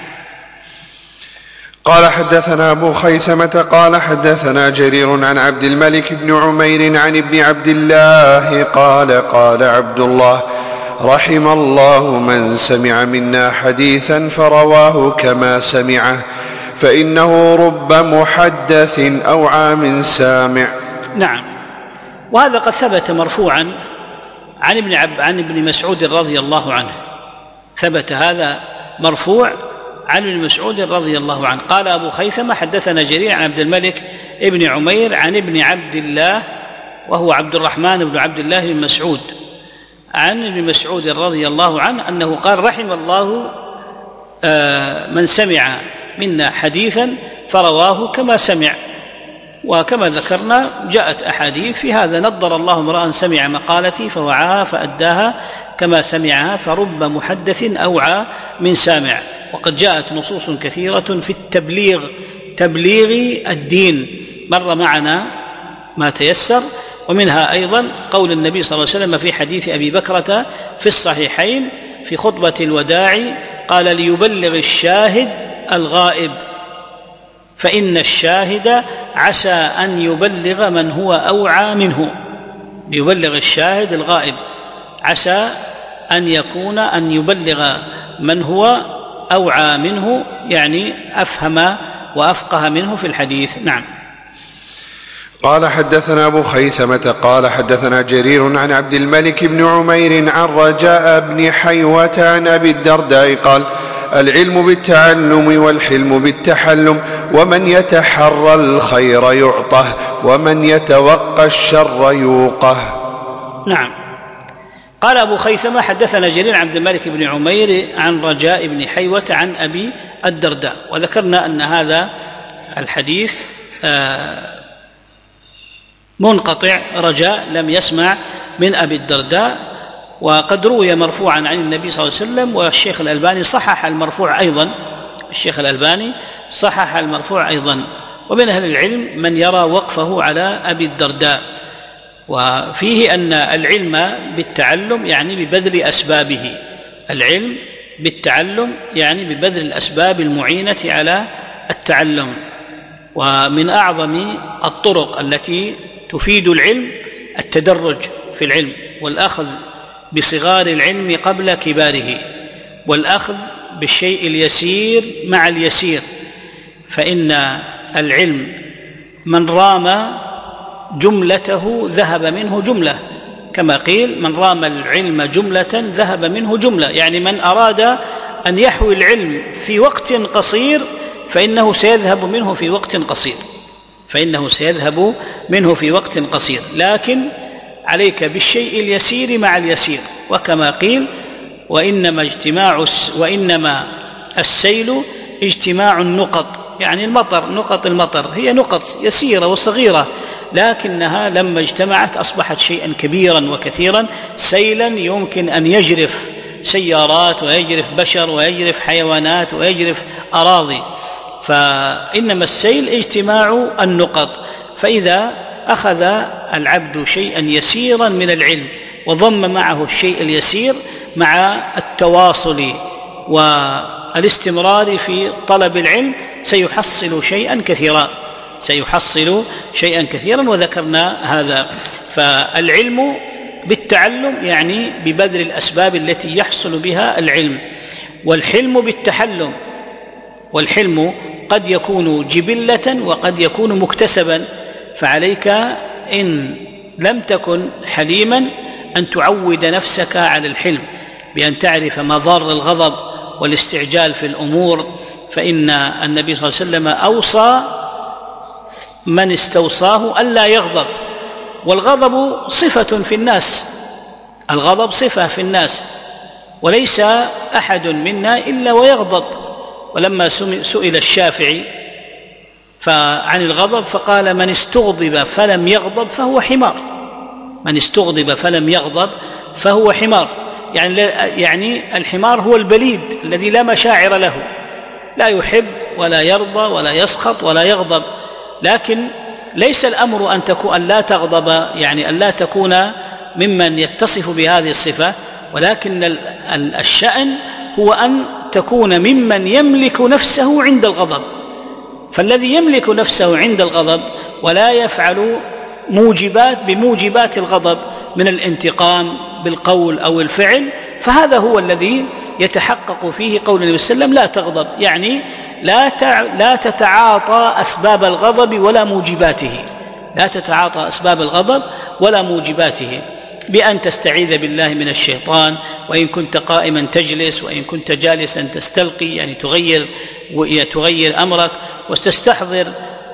قال حدثنا أبو خيثمة قال حدثنا جرير عن عبد الملك بن عمير عن ابن عبد الله قال قال عبد الله: رحم الله من سمع منا حديثا فرواه كما سمعه، فإنه رب محدث أو عام سامع. نعم. وهذا قد ثبت مرفوعا عن ابن عب عن ابن مسعود رضي الله عنه، ثبت هذا مرفوع عن ابن مسعود رضي الله عنه. قال أبو خيثمة: حدثنا جرير عن عبد الملك ابن عمير عن ابن عبد الله وهو عبد الرحمن بن عبد الله بن مسعود عن ابن مسعود رضي الله عنه أنه قال: رحم الله من سمع منا حديثا فرواه كما سمع. وكما ذكرنا جاءت أحاديث في هذا: نضر الله امرأ سمع مقالتي فوعاها فأداها كما سمعها، فرب محدث أوعى من سامع. وقد جاءت نصوص كثيرة في التبليغ تبليغ الدين، مر معنا ما تيسر. ومنها أيضا قول النبي صلى الله عليه وسلم في حديث أبي بكرة في الصحيحين في خطبة الوداع قال: ليبلغ الشاهد الغائب، فإن الشاهد عسى أن يبلغ من هو أوعى منه. ليبلغ الشاهد الغائب، عسى أن يكون أن يبلغ من هو أوعى منه، يعني أفهم وأفقه منه في الحديث. نعم. قال: حدثنا أبو خيثمة قال حدثنا جرير عن عبد الملك بن عمير عن رجاء بن حيوة عن أبي الدرداء قال: العلم بالتعلم والحلم بالتحلم، ومن يتحرى الخير يعطه، ومن يتوقى الشر يوقه. نعم. قال أبو خيثمة: حدثنا جرير عن عبد الملك بن عمير عن رجاء بن حيوة عن أبي الدرداء. وذكرنا أن هذا الحديث منقطع، رجاء لم يسمع من أبي الدرداء، وقد روي مرفوعا عن النبي صلى الله عليه وسلم، والشيخ الألباني صحح المرفوع أيضا الشيخ الألباني صحح المرفوع أيضا. ومن أهل العلم من يرى وقفه على أبي الدرداء، وفيه أن العلم بالتعلم يعني ببذل أسبابه، العلم بالتعلم يعني ببذل الأسباب المعينة على التعلم. ومن أعظم الطرق التي تفيد العلم التدرج في العلم، والأخذ بصغار العلم قبل كباره، والأخذ بالشيء اليسير مع اليسير. فإن العلم من رام جملته ذهب منه جملة، كما قيل: من رام العلم جملة ذهب منه جملة، يعني من أراد أن يحوي العلم في وقت قصير فإنه سيذهب منه في وقت قصير فإنه سيذهب منه في وقت قصير لكن عليك بالشيء اليسير مع اليسير. وكما قيل: وإنما اجتماع وإنما السيل اجتماع النقط، يعني المطر، نقط المطر هي نقط يسيرة وصغيرة، لكنها لما اجتمعت أصبحت شيئا كبيرا وكثيرا، سيلا يمكن أن يجرف سيارات ويجرف بشر ويجرف حيوانات ويجرف أراضي. فإنما السيل اجتماع النقط. فإذا أخذ العبد شيئا يسيرا من العلم وضم معه الشيء اليسير مع التواصل والاستمرار في طلب العلم سيحصل شيئا كثيرا سيحصل شيئا كثيرا وذكرنا هذا. فالعلم بالتعلم يعني ببذل الأسباب التي يحصل بها العلم، والحلم بالتحلم، والحلم قد يكون جبلة وقد يكون مكتسبا. فعليك إن لم تكن حليما أن تعود نفسك على الحلم بأن تعرف مضار الغضب والاستعجال في الأمور. فإن النبي صلى الله عليه وسلم أوصى من استوصاه ألا يغضب، والغضب صفة في الناس، الغضب صفة في الناس، وليس أحد منا إلا ويغضب. ولما سئل الشافعي عن الغضب فقال: من استغضب فلم يغضب فهو حمار. من استغضب فلم يغضب فهو حمار، يعني يعني الحمار هو البليد الذي لا مشاعر له، لا يحب ولا يرضى ولا يسخط ولا يغضب. لكن ليس الأمر أن تكون أن لا تغضب، يعني أن لا تكون ممن يتصف بهذه الصفة، ولكن الشأن هو أن تكون ممن يملك نفسه عند الغضب. فالذي يملك نفسه عند الغضب ولا يفعل موجبات بموجبات الغضب من الانتقام بالقول أو الفعل، فهذا هو الذي يتحقق فيه قول النبي صلى الله عليه وسلم: لا تغضب، يعني لا لا تتعاطى أسباب الغضب ولا موجباته، لا تتعاطى أسباب الغضب ولا موجباته، بأن تستعيذ بالله من الشيطان، وإن كنت قائما تجلس، وإن كنت جالسا تستلقي، يعني تغير تغير أمرك، وتستحضر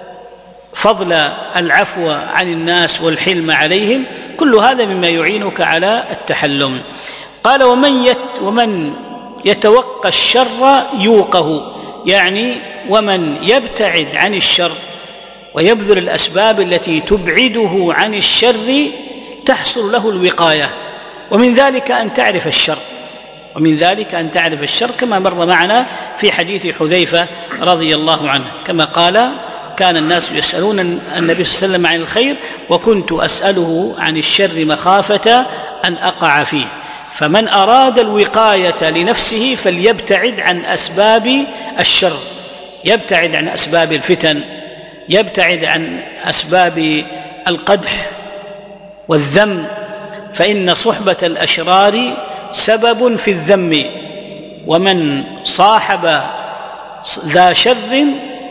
فضل العفو عن الناس والحلم عليهم. كل هذا مما يعينك على التحلم. قال: ومن يت ومن يتوقى الشر يوقه، يعني ومن يبتعد عن الشر ويبذل الأسباب التي تبعده عن الشر تحصل له الوقاية. ومن ذلك أن تعرف الشر، ومن ذلك أن تعرف الشر كما مر معنا في حديث حذيفة رضي الله عنه، كما قال: كان الناس يسألون النبي صلى الله عليه وسلم عن الخير وكنت أسأله عن الشر مخافة أن أقع فيه. فمن أراد الوقاية لنفسه فليبتعد عن أسباب الشر، يبتعد عن أسباب الفتن، يبتعد عن أسباب القدح والذم، فإن صحبة الأشرار سبب في الذم، ومن صاحب ذا شر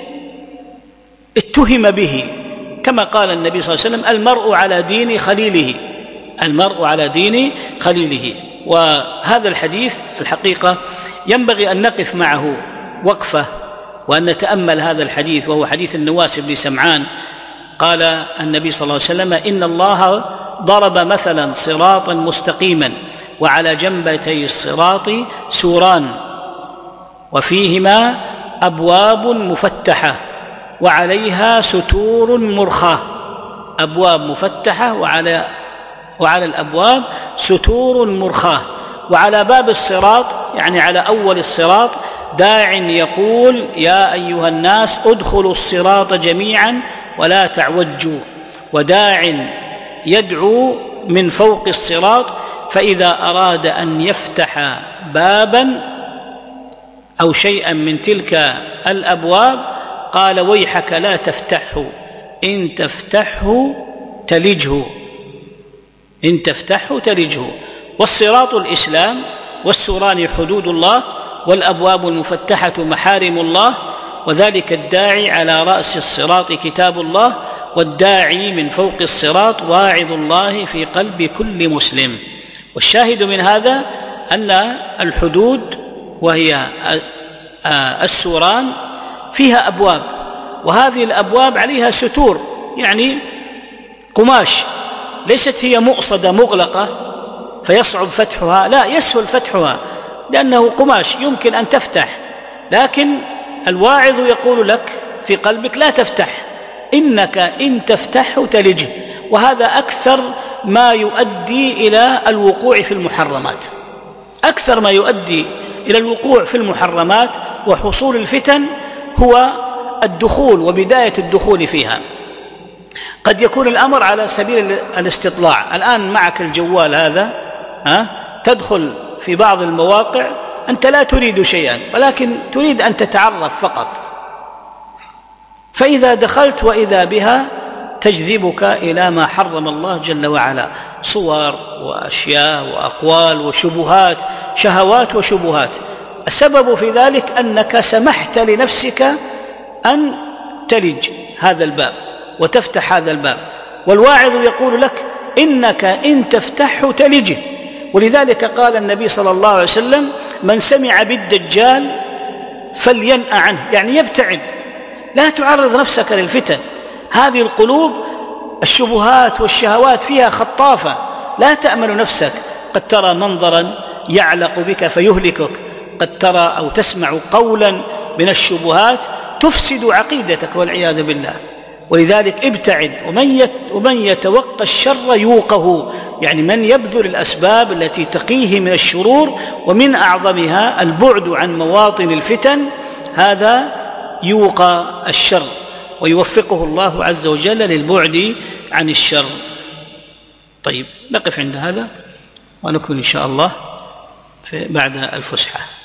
اتهم به، كما قال النبي صلى الله عليه وسلم: المرء على دين خليله، المرء على دين خليله. وهذا الحديث الحقيقة ينبغي أن نقف معه وقفة وأن نتأمل هذا الحديث، وهو حديث النواس بن سمعان. قال النبي صلى الله عليه وسلم: إن الله ضرب مثلا صراطا مستقيما وعلى جنبتي الصراط سوران وفيهما أبواب مفتحة وعليها ستور مرخاة، أبواب مفتحة وعلى وعلى الأبواب ستور مرخاة، وعلى باب الصراط يعني على أول الصراط داع يقول: يا أيها الناس ادخلوا الصراط جميعا ولا تعوجوا، وداع يدعو من فوق الصراط، فإذا أراد أن يفتح بابا أو شيئا من تلك الأبواب قال: ويحك لا تفتحه، إن تفتحه تلجه، إن تفتحه تلجه. والصراط الإسلام، والسوران حدود الله، والأبواب المفتحة محارم الله، وذلك الداعي على رأس الصراط كتاب الله، والداعي من فوق الصراط واعظ الله في قلب كل مسلم. والشاهد من هذا أن الحدود وهي السوران فيها أبواب، وهذه الأبواب عليها ستور يعني قماش، ليست هي مؤصدة مغلقة فيصعب فتحها، لا، يسهل فتحها لأنه قماش يمكن أن تفتح، لكن الواعظ يقول لك في قلبك: لا تفتح، إنك إن تفتحه تلجه. وهذا أكثر ما يؤدي إلى الوقوع في المحرمات، أكثر ما يؤدي إلى الوقوع في المحرمات وحصول الفتن هو الدخول وبداية الدخول فيها. قد يكون الأمر على سبيل الاستطلاع، الآن معك الجوال هذا، ها؟ تدخل في بعض المواقع أنت لا تريد شيئا ولكن تريد أن تتعرف فقط، فإذا دخلت وإذا بها تجذبك إلى ما حرم الله جل وعلا، صور وأشياء وأقوال وشبهات، شهوات وشبهات. السبب في ذلك أنك سمحت لنفسك أن تلج هذا الباب وتفتح هذا الباب، والواعظ يقول لك: إنك إن تفتحه تلجه. ولذلك قال النبي صلى الله عليه وسلم: من سمع بالدجال فلينأ عنه، يعني يبتعد، لا تعرض نفسك للفتن. هذه القلوب الشبهات والشهوات فيها خطافة، لا تأمن نفسك، قد ترى منظرا يعلق بك فيهلكك، قد ترى أو تسمع قولا من الشبهات تفسد عقيدتك والعياذ بالله. ولذلك ابتعد، ومن يتوقى الشر يوقه، يعني من يبذل الأسباب التي تقيه من الشرور، ومن أعظمها البعد عن مواطن الفتن، هذا يوقى الشر ويوفقه الله عز وجل للبعد عن الشر. طيب، نقف عند هذا ونكمل إن شاء الله بعد الفسحة.